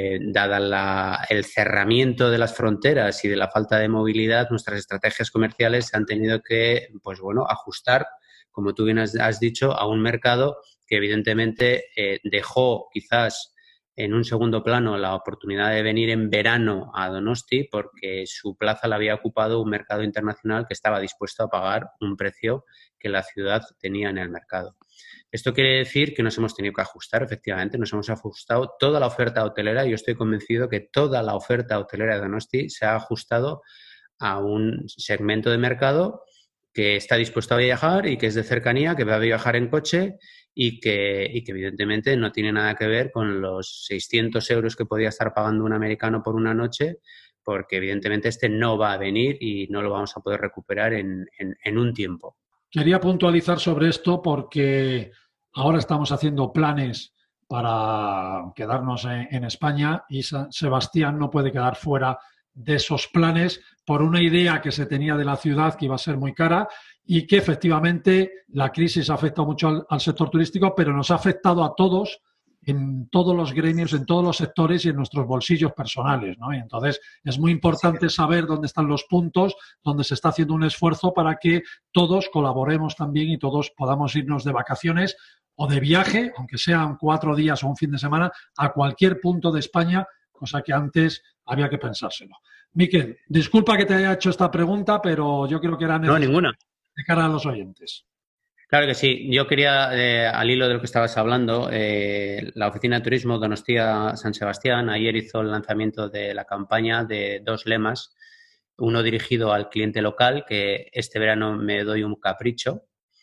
F: dada el cerramiento de las fronteras y de la falta de movilidad, nuestras estrategias comerciales se han tenido que, pues bueno, ajustar, como tú bien has dicho, a un mercado que evidentemente dejó quizás en un segundo plano la oportunidad de venir en verano a Donosti porque su plaza la había ocupado un mercado internacional que estaba dispuesto a pagar un precio que la ciudad tenía en el mercado. Esto quiere decir que nos hemos tenido que ajustar, efectivamente, nos hemos ajustado toda la oferta hotelera. Yo estoy convencido que toda la oferta hotelera de Donosti se ha ajustado a un segmento de mercado que está dispuesto a viajar y que es de cercanía, que va a viajar en coche y que evidentemente no tiene nada que ver con los 600 euros que podía estar pagando un americano por una noche, porque evidentemente este no va a venir y no lo vamos a poder recuperar en un tiempo.
C: Quería puntualizar sobre esto porque ahora estamos haciendo planes para quedarnos en España y San Sebastián no puede quedar fuera de esos planes por una idea que se tenía de la ciudad que iba a ser muy cara y que efectivamente la crisis ha afectado mucho al sector turístico, pero nos ha afectado a todos, en todos los gremios, en todos los sectores y en nuestros bolsillos personales, ¿no? Y entonces es muy importante saber dónde están los puntos, donde se está haciendo un esfuerzo para que todos colaboremos también y todos podamos irnos de vacaciones o de viaje, aunque sean 4 días o un fin de semana, a cualquier punto de España, cosa que antes había que pensárselo. Miquel, disculpa que te haya hecho esta pregunta, pero yo creo que era necesario.
F: No, ninguna.
C: De cara a los oyentes.
F: Claro que sí. Yo quería, al hilo de lo que estabas hablando, la Oficina de Turismo Donostia San Sebastián ayer hizo el lanzamiento de la campaña de 2 lemas. Uno dirigido al cliente local, que este verano me doy un capricho,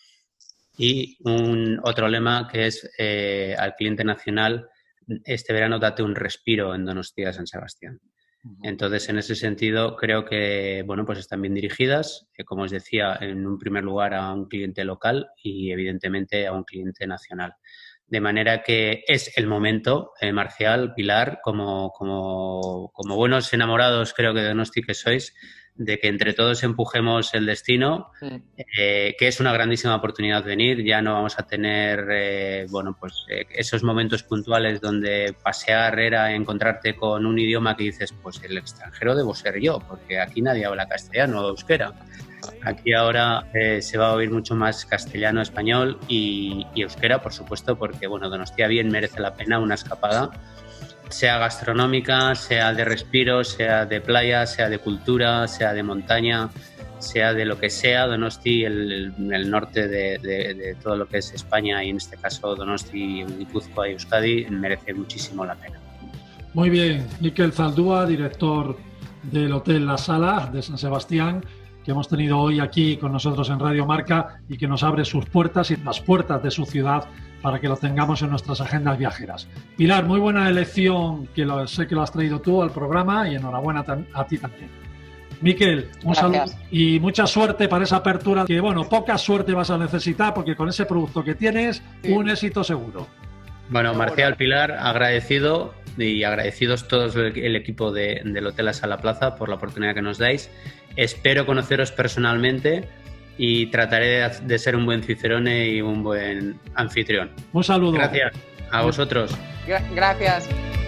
F: y otro lema que es al cliente nacional, este verano date un respiro en Donostia San Sebastián. Entonces, en ese sentido, creo que bueno, pues están bien dirigidas, como os decía, en un primer lugar a un cliente local y, evidentemente, a un cliente nacional. De manera que es el momento, Marcial, Pilar, como buenos enamorados, creo que de Donosti que sois, de que entre todos empujemos el destino, que es una grandísima oportunidad venir. Ya no vamos a tener esos momentos puntuales donde pasear era encontrarte con un idioma que dices, pues el extranjero debo ser yo, porque aquí nadie habla castellano o euskera. Aquí ahora se va a oír mucho más castellano, español y euskera, por supuesto, porque bueno, Donostia bien merece la pena una escapada, sea gastronómica, sea de respiro, sea de playa, sea de cultura, sea de montaña, sea de lo que sea. Donosti, el norte de todo lo que es España y en este caso Donosti, Guipúzcoa y Euskadi, merece muchísimo la pena.
C: Muy bien, Miquel Zaldúa, director del Hotel La Sala de San Sebastián, que hemos tenido hoy aquí con nosotros en Radio Marca y que nos abre sus puertas y las puertas de su ciudad para que lo tengamos en nuestras agendas viajeras. Pilar, muy buena elección, que sé que lo has traído tú al programa y enhorabuena a ti también. Miquel, un saludo y mucha suerte para esa apertura, que bueno, poca suerte vas a necesitar porque con ese producto que tienes, un éxito seguro.
F: Bueno, Marcial, Pilar, agradecido y agradecidos todos el equipo del Hotel La Sala Plaza por la oportunidad que nos dais. Espero conoceros personalmente y trataré de ser un buen cicerone y un buen anfitrión.
C: Un saludo.
F: Gracias a vosotros.
D: Gracias.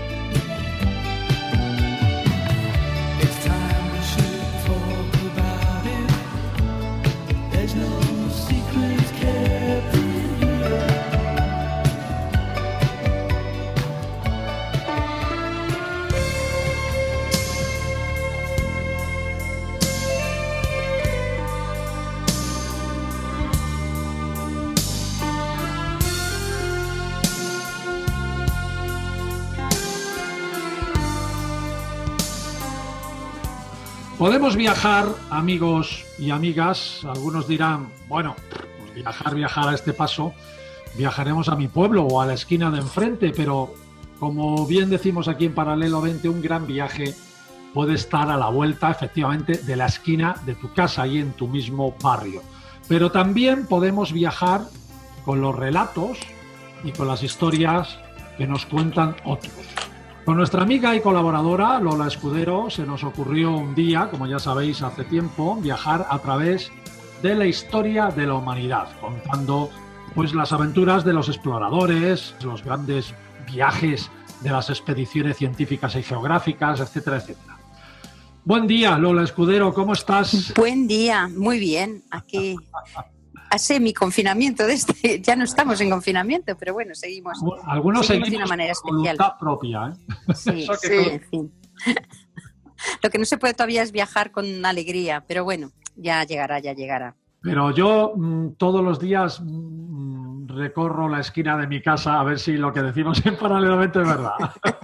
C: Podemos viajar, amigos y amigas. Algunos dirán, bueno, pues viajar a este paso, viajaremos a mi pueblo o a la esquina de enfrente, pero como bien decimos aquí en Paralelo 20, un gran viaje puede estar a la vuelta, efectivamente, de la esquina de tu casa, ahí en tu mismo barrio. Pero también podemos viajar con los relatos y con las historias que nos cuentan otros. Con nuestra amiga y colaboradora Lola Escudero se nos ocurrió un día, como ya sabéis hace tiempo, viajar a través de la historia de la humanidad, contando pues las aventuras de los exploradores, los grandes viajes de las expediciones científicas y geográficas, etcétera, etcétera. Buen día, Lola Escudero, ¿cómo estás?
G: Buen día, muy bien. Aquí hace mi confinamiento ya no estamos en confinamiento, pero bueno, seguimos.
C: Algunos seguimos
G: de una manera
C: con
G: especial.
C: voluntad propia, ¿eh?
G: Sí, en fin. Lo que no se puede todavía es viajar con alegría, pero bueno, ya llegará.
C: Pero yo todos los días recorro la esquina de mi casa a ver si lo que decimos en Paralelamente es verdad.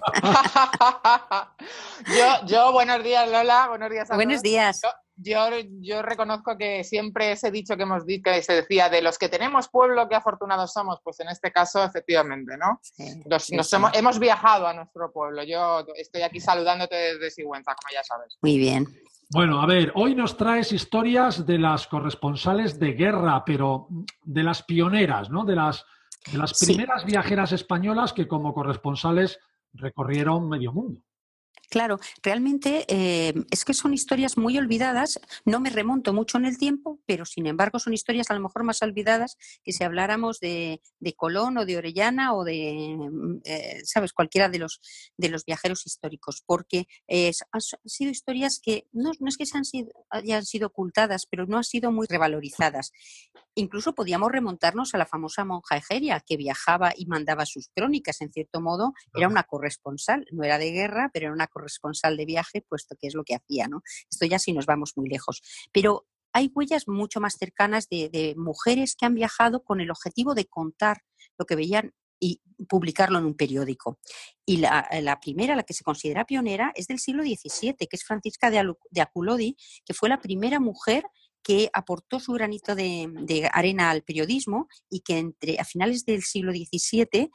D: Yo, buenos días, Lola, buenos días a todos.
G: Buenos días.
D: Yo reconozco que siempre ese dicho que hemos dicho, que se decía, de los que tenemos pueblo, qué afortunados somos, pues en este caso, efectivamente, ¿no? Sí, hemos viajado a nuestro pueblo. Yo estoy aquí saludándote desde Sigüenza, como ya sabes.
G: Muy bien.
C: Bueno, a ver, hoy nos traes historias de las corresponsales de guerra, pero de las pioneras, ¿no? De las primeras viajeras españolas que como corresponsales recorrieron medio mundo.
G: Claro, realmente es que son historias muy olvidadas. No me remonto mucho en el tiempo, pero sin embargo son historias a lo mejor más olvidadas que si habláramos de Colón o de Orellana o de, ¿sabes?, cualquiera de los viajeros históricos, porque han sido historias que no es que hayan sido ocultadas, pero no han sido muy revalorizadas. Incluso podíamos remontarnos a la famosa monja Egeria, que viajaba y mandaba sus crónicas, en cierto modo, era una corresponsal, no era de guerra, pero era una corresponsal de viaje, puesto que es lo que hacía, ¿no? Esto ya si nos vamos muy lejos. Pero hay huellas mucho más cercanas de mujeres que han viajado con el objetivo de contar lo que veían y publicarlo en un periódico. Y la primera, la que se considera pionera, es del siglo XVII, que es Francisca de Aculodi, que fue la primera mujer que aportó su granito de arena al periodismo y que a finales del siglo XVII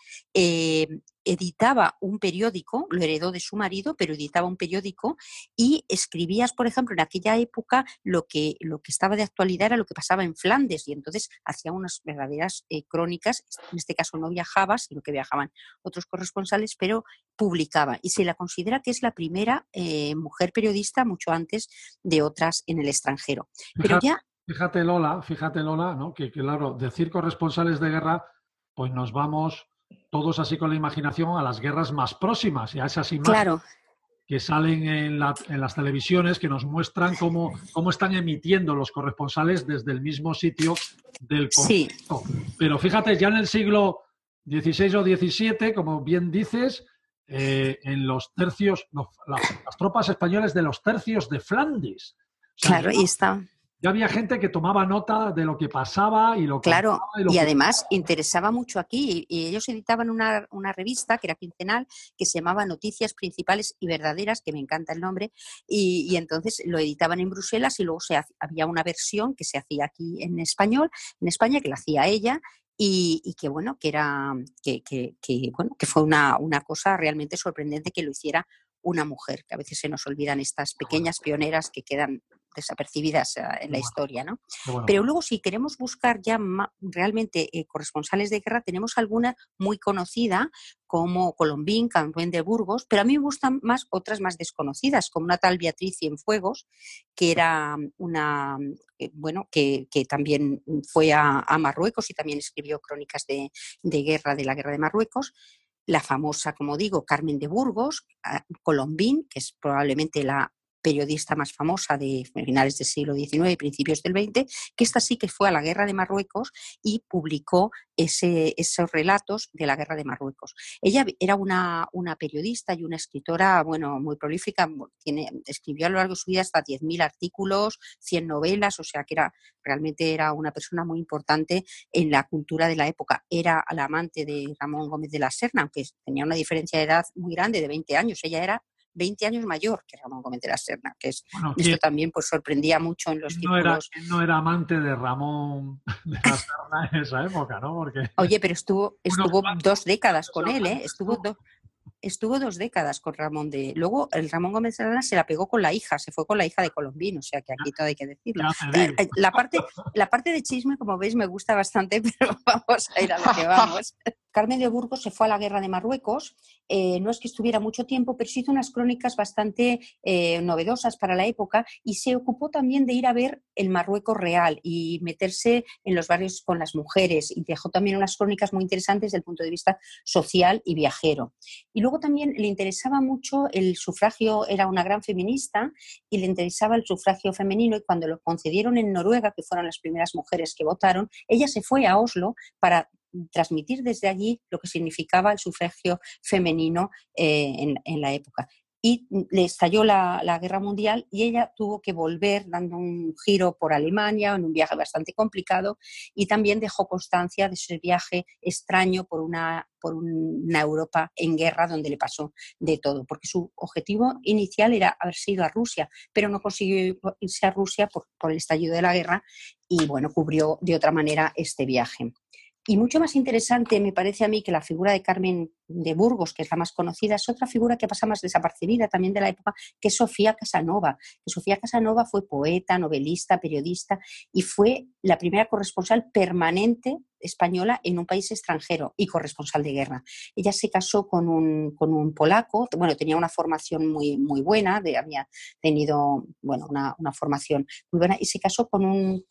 G: editaba un periódico, lo heredó de su marido, pero editaba un periódico y escribías, por ejemplo, en aquella época lo que estaba de actualidad era lo que pasaba en Flandes y entonces hacía unas verdaderas crónicas. En este caso no viajaba, sino que viajaban otros corresponsales, pero publicaba y se la considera que es la primera mujer periodista mucho antes de otras en el extranjero. Pero
C: Fíjate Lola, ¿no? Que claro, decir corresponsales de guerra, pues nos vamos todos así con la imaginación a las guerras más próximas y a esas imágenes que salen en las televisiones que nos muestran cómo están emitiendo los corresponsales desde el mismo sitio del conflicto. Sí. Pero fíjate, ya en el siglo XVI o XVII, como bien dices, en los tercios, las tropas españolas de los tercios de Flandes. O sea,
G: claro, y está.
C: Ya había gente que tomaba nota de lo que pasaba y lo que...
G: Claro, y además interesaba mucho aquí. Y ellos editaban una revista que era quincenal, que se llamaba Noticias Principales y Verdaderas, que me encanta el nombre, y entonces lo editaban en Bruselas y luego había una versión que se hacía aquí en España, que la hacía ella, y que bueno, que fue una cosa realmente sorprendente que lo hiciera una mujer, que a veces se nos olvidan estas pequeñas pioneras que quedan desapercibidas en la historia, ¿no? Bueno. Pero luego, si queremos buscar ya realmente corresponsales de guerra, tenemos alguna muy conocida, como Colombín, Carmen de Burgos, pero a mí me gustan más otras más desconocidas, como una tal Beatriz Cienfuegos, que era una, que también fue a Marruecos y también escribió crónicas de la guerra de Marruecos. La famosa, como digo, Carmen de Burgos, Colombín, que es probablemente la periodista más famosa de finales del siglo XIX y principios del XX, que esta sí que fue a la guerra de Marruecos y publicó esos relatos de la guerra de Marruecos. Ella era una periodista y una escritora, muy prolífica, escribió a lo largo de su vida hasta 10.000 artículos, 100 novelas, o sea que realmente era una persona muy importante en la cultura de la época. Era la amante de Ramón Gómez de la Serna, aunque tenía una diferencia de edad muy grande, de 20 años. Ella era 20 años mayor que Ramón Gómez de la Serna, que esto también pues sorprendía mucho en los círculos.
C: No era amante de Ramón de la Serna en esa época, ¿no? Porque
G: oye, pero estuvo 2 décadas con él, ¿eh? estuvo 2 décadas con Ramón de... Luego el Ramón Gómez Serrano se la pegó con la hija, se fue con la hija de Colombino, o sea que aquí todo hay que decirlo. La parte de chisme, como veis, me gusta bastante, pero vamos a ir a lo que vamos. Carmen de Burgos se fue a la guerra de Marruecos, no es que estuviera mucho tiempo, pero sí hizo unas crónicas bastante novedosas para la época y se ocupó también de ir a ver el Marruecos real y meterse en los barrios con las mujeres, y dejó también unas crónicas muy interesantes desde el punto de vista social y viajero. Y luego también le interesaba mucho el sufragio, era una gran feminista y le interesaba el sufragio femenino, y cuando lo concedieron en Noruega, que fueron las primeras mujeres que votaron, ella se fue a Oslo para transmitir desde allí lo que significaba el sufragio femenino en la época. Y le estalló la guerra mundial y ella tuvo que volver dando un giro por Alemania en un viaje bastante complicado, y también dejó constancia de ese viaje extraño por una Europa en guerra donde le pasó de todo, porque su objetivo inicial era haberse ido a Rusia, pero no consiguió irse a Rusia por el estallido de la guerra, y bueno, cubrió de otra manera este viaje. Y mucho más interesante me parece a mí que la figura de Carmen de Burgos, que es la más conocida, es otra figura que pasa más desapercibida también de la época, que es Sofía Casanova. Que Sofía Casanova fue poeta, novelista, periodista y fue la primera corresponsal permanente española en un país extranjero y corresponsal de guerra. Ella se casó con un polaco, bueno, tenía una formación muy, muy buena, había tenido bueno, una formación muy buena, y se casó con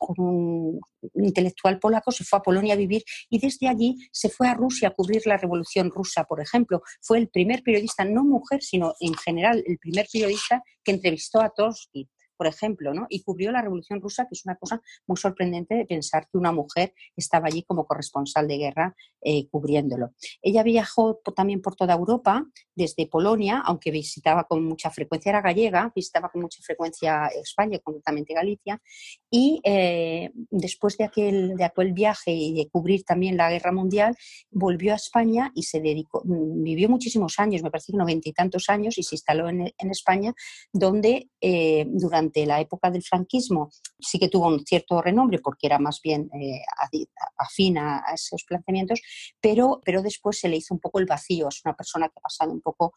G: un intelectual polaco, se fue a Polonia a vivir y desde allí se fue a Rusia a cubrir la Revolución Rusa, por ejemplo. Fue el primer periodista, no mujer, sino en general el primer periodista que entrevistó a Trotsky, por ejemplo, ¿no? Y cubrió la Revolución Rusa, que es una cosa muy sorprendente de pensar que una mujer estaba allí como corresponsal de guerra cubriéndolo. Ella viajó también por toda Europa, desde Polonia, aunque visitaba con mucha frecuencia, era gallega, visitaba con mucha frecuencia España, concretamente Galicia, y después de aquel viaje y de cubrir también la Guerra Mundial, volvió a España y vivió muchísimos años, me parece que 90 y tantos años, y se instaló en España, donde durante la época del franquismo sí que tuvo un cierto renombre porque era más bien afín a esos planteamientos, pero después se le hizo un poco el vacío. Es una persona que ha pasado un poco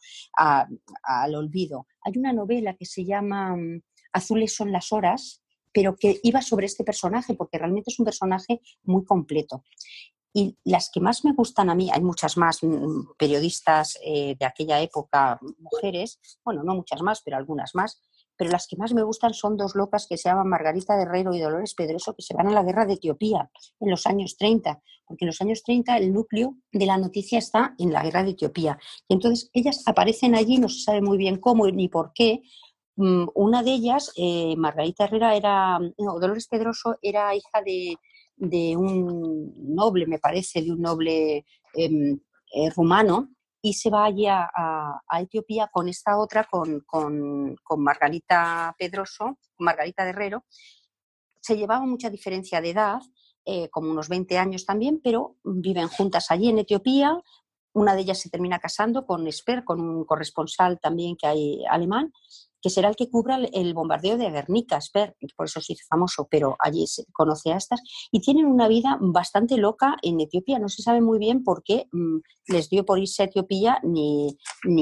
G: al olvido. Hay una novela que se llama Azules son las horas, pero que iba sobre este personaje porque realmente es un personaje muy completo. Y las que más me gustan a mí, hay muchas más periodistas de aquella época, mujeres, bueno, no muchas más, pero algunas más, pero las que más me gustan son 2 locas que se llaman Margarita de Herrero y Dolores Pedroso, que se van a la guerra de Etiopía en los años 30, porque en los años 30 el núcleo de la noticia está en la guerra de Etiopía. Y entonces ellas aparecen allí, no se sabe muy bien cómo ni por qué. Una de ellas, Margarita Herrera, Dolores Pedroso, era hija de un noble, me parece, de un noble rumano, y se va allí a Etiopía con esta otra, con Margarita Pedroso, Margarita de Herrero. Se llevaban mucha diferencia de edad, como unos 20 años también, pero viven juntas allí en Etiopía. Una de ellas se termina casando con Esper, con un corresponsal también que hay alemán, que será el que cubra el bombardeo de Guernica, Esper, por eso se hizo famoso, pero allí se conoce a estas, y tienen una vida bastante loca en Etiopía. No se sabe muy bien por qué les dio por irse a Etiopía, ni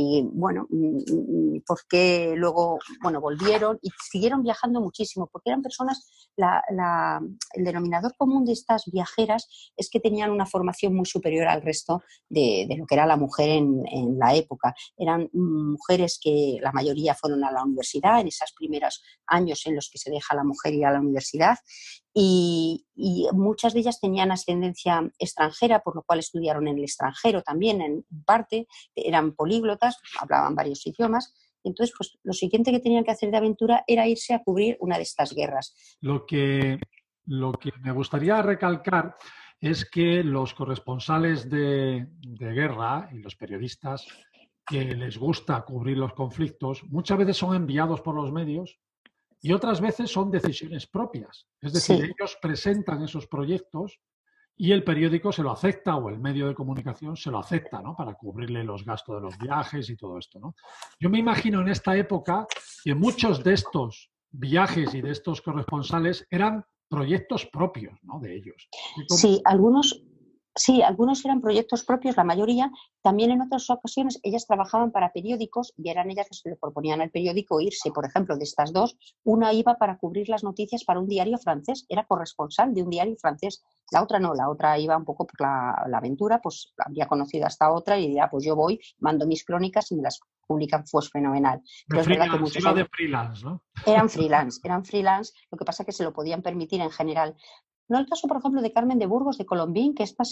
G: por qué luego volvieron y siguieron viajando muchísimo, porque eran personas, el denominador común de estas viajeras es que tenían una formación muy superior al resto de lo que era la mujer en la época. Eran mujeres que la mayoría fueron a la universidad, en esos primeros años en los que se deja a la mujer ir a la universidad, y muchas de ellas tenían ascendencia extranjera, por lo cual estudiaron en el extranjero también, en parte, eran políglotas, hablaban varios idiomas. Entonces, pues lo siguiente que tenían que hacer de aventura era irse a cubrir una de estas guerras.
C: Lo que me gustaría recalcar es que los corresponsales de guerra y los periodistas que les gusta cubrir los conflictos, muchas veces son enviados por los medios y otras veces son decisiones propias. Es decir, ellos presentan esos proyectos y el periódico se lo acepta, o el medio de comunicación se lo acepta, ¿no? Para cubrirle los gastos de los viajes y todo esto, ¿no? Yo me imagino en esta época que muchos de estos viajes y de estos corresponsales eran proyectos propios, ¿no? De ellos.
G: Sí, algunos Sí, algunos eran proyectos propios, la mayoría. También en otras ocasiones ellas trabajaban para periódicos y eran ellas que se le proponían al periódico irse. Por ejemplo, de estas dos, una iba para cubrir las noticias para un diario francés, era corresponsal de un diario francés. La otra no, la otra iba un poco por la aventura, pues había conocido a esta otra y diría, pues yo voy, mando mis crónicas y me las publican, pues fenomenal. Pero es verdad que muchos
C: iba de freelance, ¿no?
G: eran freelance, lo que pasa es que se lo podían permitir en general. No el caso, por ejemplo, de Carmen de Burgos, de Colombín, que esta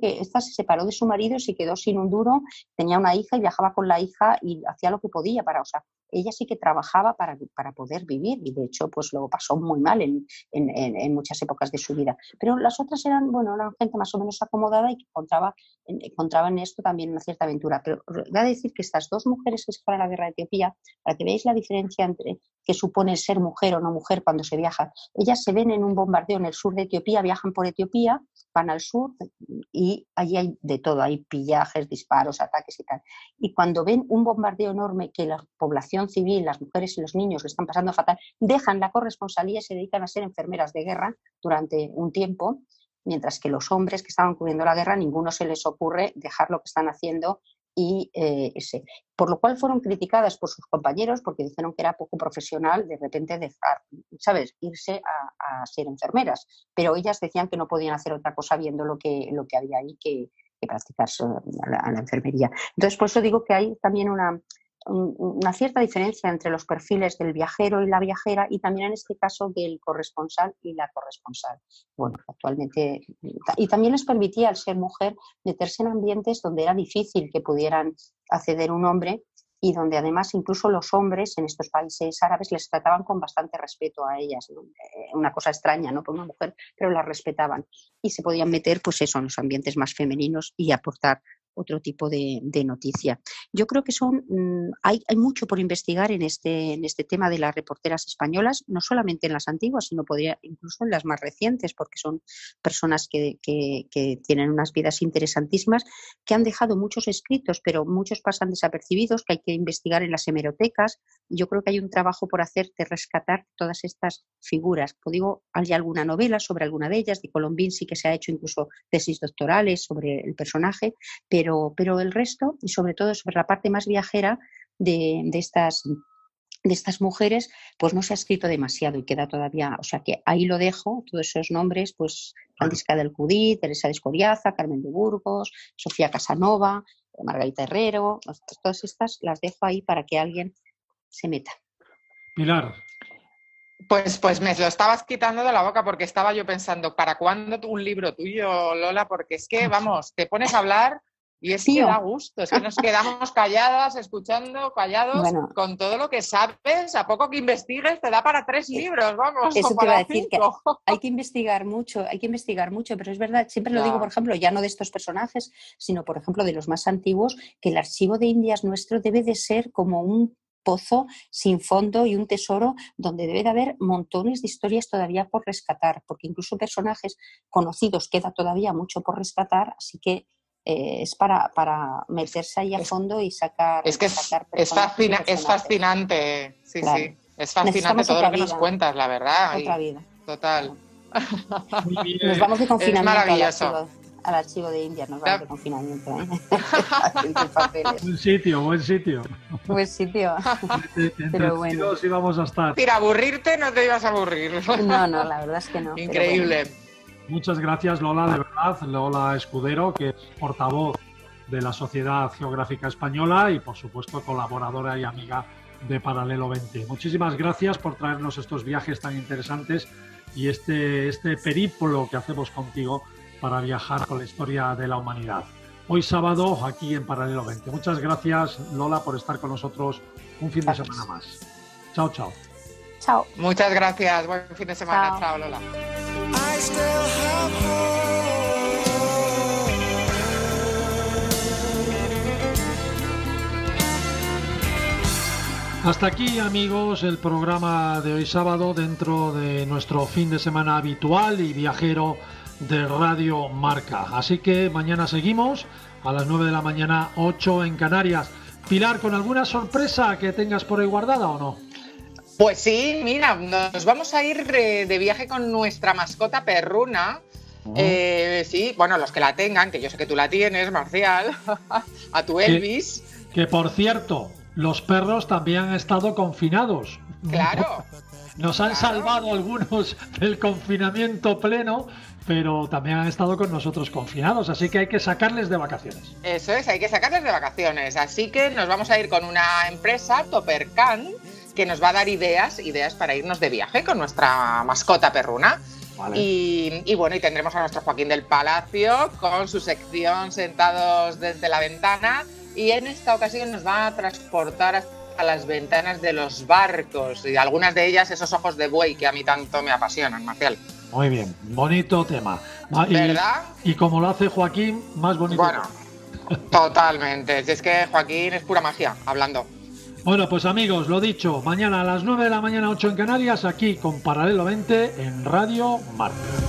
G: se separó de su marido y se quedó sin un duro, tenía una hija y viajaba con la hija y hacía lo que podía o sea, ella sí que trabajaba para poder vivir y de hecho pues lo pasó muy mal en muchas épocas de su vida. Pero las otras eran gente más o menos acomodada y que encontraban en esto también una cierta aventura. Pero voy a decir que estas dos mujeres que se fueron a la guerra de Etiopía, para que veáis la diferencia entre qué supone ser mujer o no mujer cuando se viaja, ellas se ven en un bombardeo en el sur de Etiopía, viajan por Etiopía, van al sur y allí hay de todo, hay pillajes, disparos, ataques y tal. Y cuando ven un bombardeo enorme que la población civil, las mujeres y los niños lo están pasando fatal, dejan la corresponsalía y se dedican a ser enfermeras de guerra durante un tiempo, mientras que los hombres que estaban cubriendo la guerra, ninguno se les ocurre dejar lo que están haciendo y por lo cual fueron criticadas por sus compañeros porque dijeron que era poco profesional de repente dejar, ¿sabes?, irse a ser enfermeras, pero ellas decían que no podían hacer otra cosa viendo lo que había ahí que practicarse a la enfermería. Entonces, por eso digo que hay también una cierta diferencia entre los perfiles del viajero y la viajera y también en este caso del corresponsal y la corresponsal. Bueno, actualmente, y también les permitía al ser mujer meterse en ambientes donde era difícil que pudieran acceder un hombre y donde además incluso los hombres en estos países árabes les trataban con bastante respeto a ellas, ¿no? Una cosa extraña, ¿no?, por una mujer, pero las respetaban y se podían meter pues eso en los ambientes más femeninos y aportar otro tipo de noticia. Yo creo que hay mucho por investigar en este tema de las reporteras españolas, no solamente en las antiguas, sino incluso en las más recientes, porque son personas que tienen unas vidas interesantísimas, que han dejado muchos escritos, pero muchos pasan desapercibidos, que hay que investigar en las hemerotecas. Yo creo que hay un trabajo por hacer de rescatar todas estas figuras. Como digo, hay alguna novela sobre alguna de ellas, de Colombín sí que se ha hecho incluso tesis doctorales sobre el personaje, pero el resto, y sobre todo sobre la parte más viajera de estas mujeres, pues no se ha escrito demasiado y queda todavía, o sea que ahí lo dejo, todos esos nombres, pues Francisca del Cudí, Teresa de Escoriaza, Carmen de Burgos, Sofía Casanova, Margarita Herrero, todas estas las dejo ahí para que alguien se meta.
C: Pilar.
D: Pues me lo estabas quitando de la boca porque estaba yo pensando, ¿para cuándo un libro tuyo, Lola? Porque es que, vamos, te pones a hablar y es que da gusto, es que nos quedamos callados bueno, con todo lo que sabes, a poco que investigues te da para 3 libros, vamos.
G: Eso te iba a decir, 5. Que hay que investigar mucho, pero es verdad, siempre lo digo, por ejemplo, ya no de estos personajes, sino, por ejemplo, de los más antiguos, que el archivo de Indias nuestro debe de ser como un pozo sin fondo y un tesoro donde debe de haber montones de historias todavía por rescatar, porque incluso personajes conocidos queda todavía mucho por rescatar, así que es para meterse ahí a fondo y sacar.
D: Es que es fascinante, sí, claro. Sí, es fascinante todo lo que nos cuentas, la verdad.
G: Otra vida.
D: Total.
G: Nos vamos de confinamiento.
D: Es maravilloso.
G: Al archivo de Indias, nos vamos de confinamiento.
C: Buen sitio.
G: Buen sitio.
C: Pero bueno. Íbamos a estar.
D: Mira, aburrirte no te ibas a aburrir.
G: No, la verdad es que no.
D: Increíble.
C: Bueno. Muchas gracias, Lola, de verdad. Lola Escudero, que es portavoz de la Sociedad Geográfica Española y, por supuesto, colaboradora y amiga de Paralelo 20. Muchísimas gracias por traernos estos viajes tan interesantes y este periplo que hacemos contigo para viajar con la historia de la humanidad. Hoy sábado, aquí en Paralelo 20. Muchas gracias, Lola, por estar con nosotros un fin de semana más. Chao, chao.
G: Chao.
D: Muchas gracias. Buen fin de semana. Chao, Lola.
C: Hasta aquí, amigos, el programa de hoy sábado dentro de nuestro fin de semana habitual y viajero de Radio Marca. Así que mañana seguimos a las 9 de la mañana, 8 en Canarias. Pilar, ¿con alguna sorpresa que tengas por ahí guardada o no?
D: Pues sí, mira, nos vamos a ir de viaje con nuestra mascota perruna Sí, bueno, los que la tengan, que yo sé que tú la tienes, Marcial, a tu Elvis.
C: Que por cierto, los perros también han estado confinados.
D: Claro.
C: Nos han salvado algunos del confinamiento pleno, pero también han estado con nosotros confinados, así que hay que sacarles de vacaciones.
D: Eso es, hay que sacarles de vacaciones. Así que nos vamos a ir con una empresa, Toppercan, que nos va a dar ideas para irnos de viaje con nuestra mascota perruna.
C: Vale.
D: Y bueno, y tendremos a nuestro Joaquín del Palacio con su sección Sentados desde la ventana, y en esta ocasión nos va a transportar hasta las ventanas de los barcos, y algunas de ellas esos ojos de buey que a mí tanto me apasionan, Marcial.
C: Muy bien, bonito tema.
D: ¿Verdad?
C: Y como lo hace Joaquín, más bonito.
D: Bueno, totalmente. Es que Joaquín es pura magia, hablando.
C: Bueno, pues amigos, lo dicho, mañana a las 9 de la mañana, 8 en Canarias, aquí con Paralelo 20 en Radio Marca.